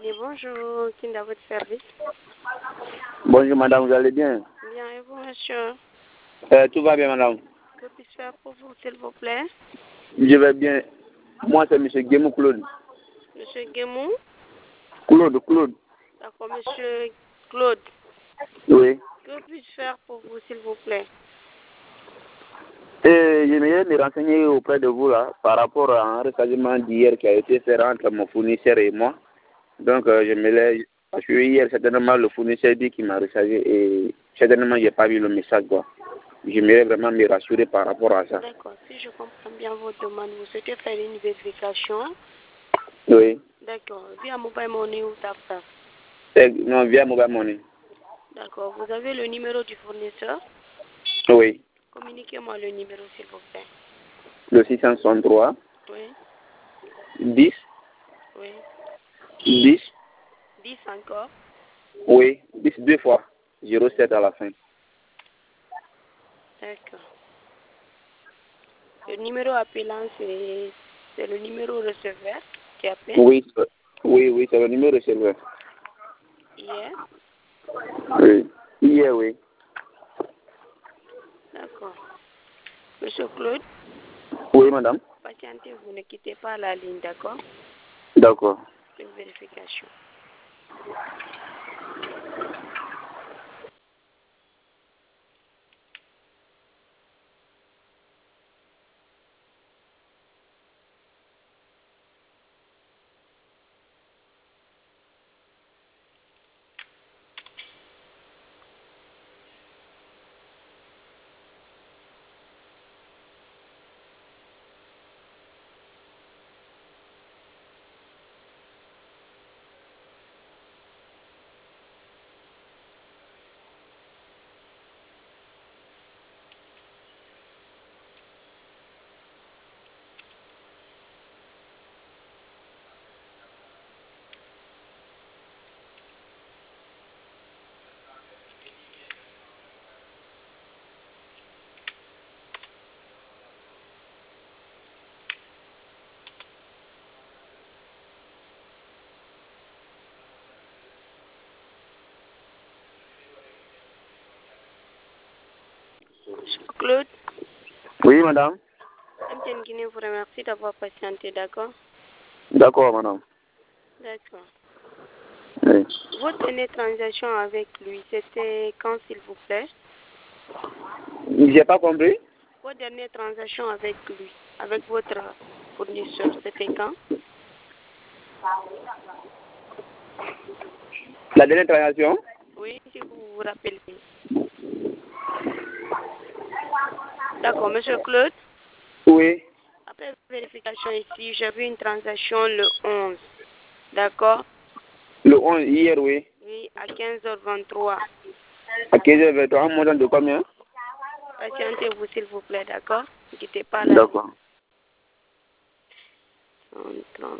Bonjour, qui est à votre service? Bonjour madame, vous allez bien? Bien, et vous, monsieur? Tout va bien madame? Que puis-je faire pour vous, s'il vous plaît? Je vais bien. Moi c'est monsieur Guémou Claude. Monsieur Guémou? Claude. D'accord, monsieur Claude. Oui. Que puis-je faire pour vous, s'il vous plaît? J'aimerais me renseigner auprès de vous là par rapport à un recensement d'hier qui a été fait entre mon fournisseur et moi. Donc parce que hier certainement le fournisseur dit qu'il m'a rechargé et certainement j'ai pas vu le message quoi. J'aimerais vraiment me rassurer par rapport à ça. D'accord, si je comprends bien votre demande, vous souhaitez faire une vérification? Oui. D'accord, via Mobile Money ou TapTap? Non, via Mobile Money. D'accord, vous avez le numéro du fournisseur? Oui. Communiquez-moi le numéro, s'il vous plaît. Le 663. Oui. 10. Oui. 10. 10 encore? Oui, 10 deux fois. 07 à la fin. D'accord. Le numéro appelant, c'est le numéro receveur qui appelle? Oui, c'est le numéro receveur. Hier? Oui. Hier, oui. D'accord. Monsieur Claude? Oui, madame. Patientez, vous ne quittez pas la ligne, d'accord? D'accord. Une vérification. Monsieur Claude? Oui, madame. MTN Guinée vous remercie d'avoir patienté, d'accord? D'accord, madame. D'accord. Oui. Votre dernière transaction avec lui, c'était quand, s'il vous plaît? J'ai pas compris. Votre dernière transaction avec lui, avec votre fournisseur, c'était quand? La dernière transaction? Oui, si vous vous rappelez. D'accord, monsieur Claude? Oui. Après vérification ici, j'ai vu une transaction le 11. D'accord? Le 11, hier, oui. Oui, à 15h23. À 15h23, un montant de combien? Patientez-vous, s'il vous plaît, d'accord? Ne quittez pas là. D'accord. 130,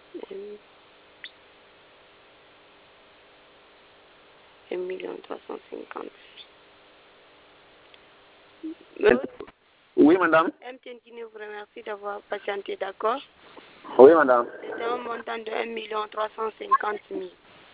1 350. Oui, madame. MTN Guinée vous remercie d'avoir patienté, d'accord? Oui, madame. C'était un montant de 1 350 000.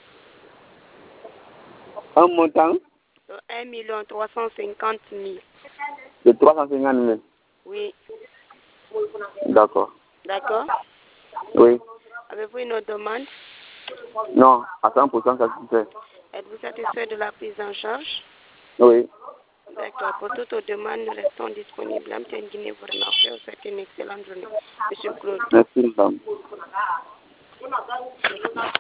Un montant? De 1 350 000. De 350 000. Oui. D'accord. D'accord? Oui. Avez-vous une autre demande? Non, à 100% satisfait. Êtes-vous satisfait de la prise en charge? Oui. D'accord. Pour toute autre demande, nous restons disponibles. MTN Guinée vous remercie. Vous souhaite une excellente journée. Monsieur Claude. Merci, madame.